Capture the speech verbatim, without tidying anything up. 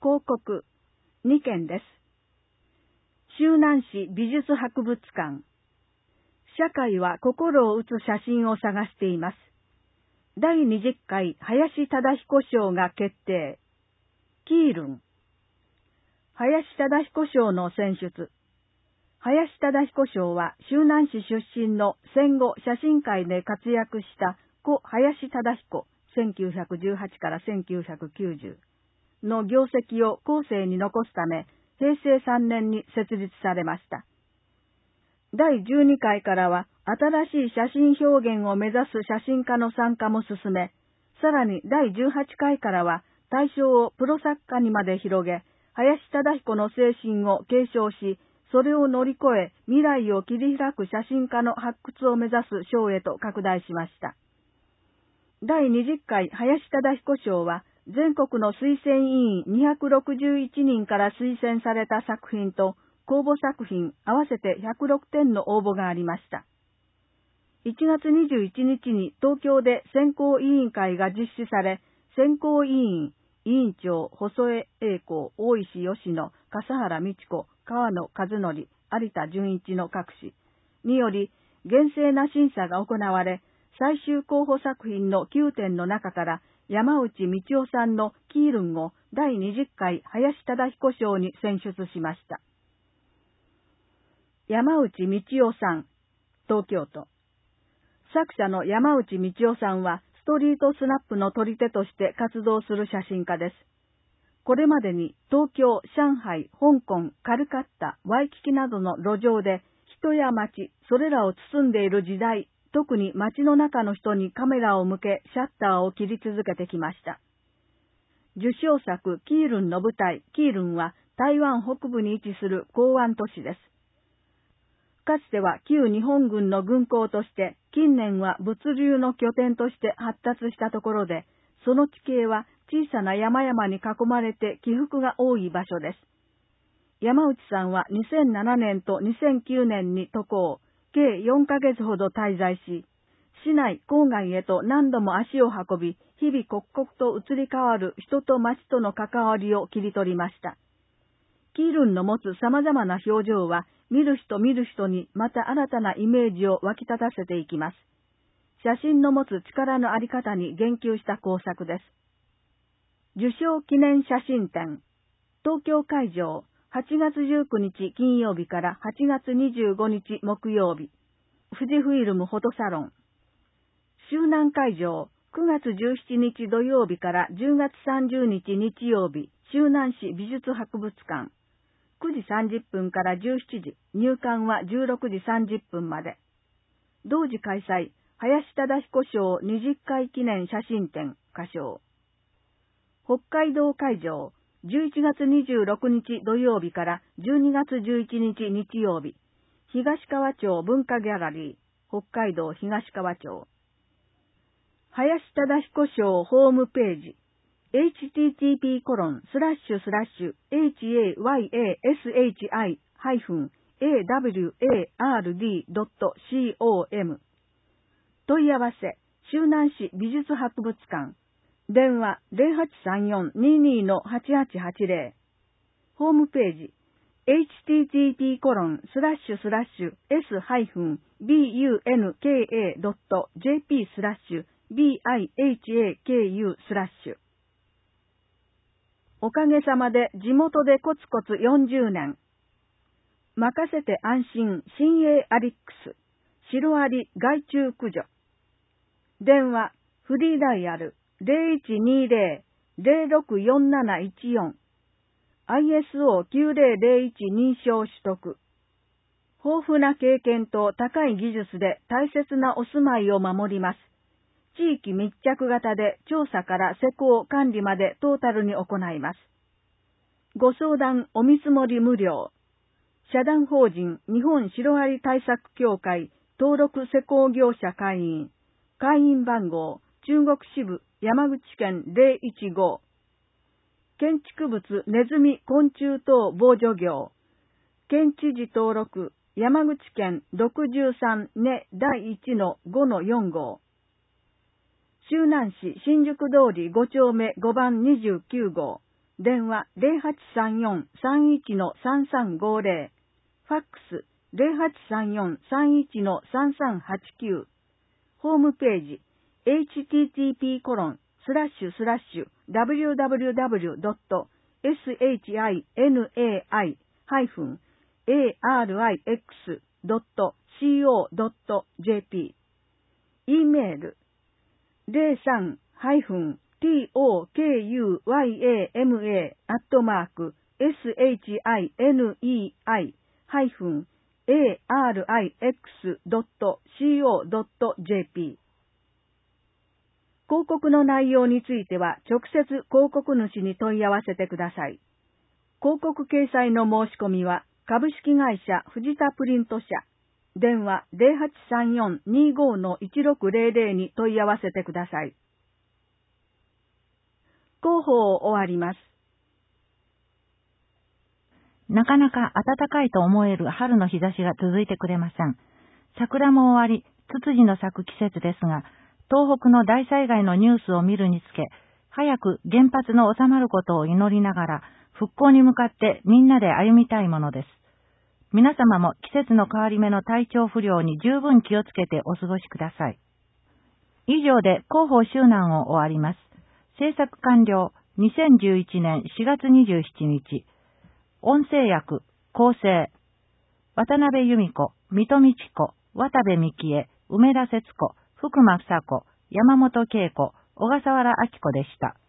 広告にけんです。周南市美術博物館。社会は心を打つ写真を探しています。だいにじゅっかい林忠彦賞が決定。キールン。林忠彦賞の選出。林忠彦賞は周南市出身の戦後写真界で活躍した故林忠彦せんきゅうひゃくじゅうはちからせんきゅうひゃくきゅうじゅうの業績を後世に残すため、へいせいさんねんに設立されました。だいじゅうにかいからは新しい写真表現を目指す写真家の参加も進め、さらにだいじゅうはちかいからは対象をプロ作家にまで広げ、林忠彦の精神を継承し、それを乗り越え未来を切り開く写真家の発掘を目指す賞へと拡大しました。だいにじゅっかい林忠彦賞は全国の推薦委員にひゃくろくじゅういちにんから推薦された作品と公募作品合わせてひゃくろくてんの応募がありました。いちがつにじゅういちにちに東京で選考委員会が実施され、選考委員、委員長、細江栄子、大石吉野、笠原美智子、川野和則、有田純一の各氏により厳正な審査が行われ、最終候補作品のきゅうてんの中から山内道夫さんのキールンをだいにじゅっかい林忠彦賞に選出しました。山内道夫さん、東京都。作者の山内道夫さんはストリートスナップの取り手として活動する写真家です。これまでに東京、上海、香港、カルカッタ、ワイキキなどの路上で人や街、それらを包んでいる時代、特に街の中の人にカメラを向けシャッターを切り続けてきました。受賞作キールンの舞台、キールンは台湾北部に位置する港湾都市です。かつては旧日本軍の軍港として、近年は物流の拠点として発達したところで、その地形は小さな山々に囲まれて起伏が多い場所です。山内さんはにせんななねんとにせんきゅうねんに渡航、計よんかげつほど滞在し、市内郊外へと何度も足を運び、日々刻々と移り変わる人と町との関わりを切り取りました。キールンの持つ様々な表情は、見る人見る人にまた新たなイメージを湧き立たせていきます。写真の持つ力のあり方に言及した工作です。受賞記念写真展。東京会場、はちがつじゅうくにち金曜日からはちがつにじゅうごにち木曜日。富士フイルムフォトサロン。周南会場、くがつじゅうしちにち土曜日からじゅうがつさんじゅうにち日曜日、周南市美術博物館。くじさんじゅっぷんからじゅうしちじ、入館はじゅうろくじさんじゅっぷんまで。同時開催、林忠彦賞にじゅっかい記念写真展、歌唱。北海道会場、じゅういちがつにじゅうろくにち土曜日からじゅうにがつじゅういちにち日曜日、東川町文化ギャラリー、北海道東川町。林忠彦賞ホームページ、エイチティーティーピーコロンスラッシュスラッシュエイチエーワイエーエスエイチアイハイフンエーダブリューエーアールディードットコム 問い合わせ、周南市美術博物館。電話 ゼロはちさんよん にーにー はちはちはちゼロ。ホームページ、エイチティーティーピーコロンスラッシュスラッシュエスハイフンビーユーエヌケーエードットジェーピースラッシュビーアイエイチエーケーユースラッシュ。おかげさまで地元でコツコツよんじゅうねん。任せて安心、新鋭アリックス。シロアリ害虫駆除。電話、フリーダイヤル ゼロいちにゼロ ゼロろくよんなないちよん。アイエスオーきゅうゼロゼロいち 認証取得。豊富な経験と高い技術で大切なお住まいを守ります。地域密着型で調査から施工管理までトータルに行います。ご相談お見積もり無料。社団法人日本シロアリ対策協会登録施工業者会員。会員番号中国支部山口県ゼロいちご。建築物ネズミ昆虫等防除業。県知事登録山口県ろくじゅうさんねだいいちのごのよん号。周南市新宿通りごちょうめごばんにじゅうきゅう号。 電話 ゼロはちさんよん さんいち さんさんごゼロ、ファックス ゼロはちさんよん さんいち さんさんはちきゅう、ホームページ エイチティーティーピーコロンスラッシュスラッシュダブリューダブリューダブリュードットシンアイハイフンエーアールアイエックスドットコージェーピー、 E メール ゼロさん トーキューヤマ アットマーク シンアイハイフンエーアールアイエックスドットコージェーピー。 広告の内容については直接広告主に問い合わせてください。広告掲載の申し込みは株式会社藤田プリント社、電話 ゼロはちさんよん にーご いちろくゼロゼロ に問い合わせてください。広報を終わります。 なかなか暖かいと思える春の日差しが続いてくれません。桜も終わり、ツツジの咲く季節ですが、東北の大災害のニュースを見るにつけ、早く原発の収まることを祈りながら、復興に向かってみんなで歩みたいものです。皆様も季節の変わり目の体調不良に十分気をつけてお過ごしください。以上で広報周南を終わります。制作完了、にせんじゅういちねんしがつにじゅうしちにち。音声役、構成、渡辺由美子、水戸美智子、渡部美希恵、梅田節子、福間房子、山本恵子、小笠原明子でした。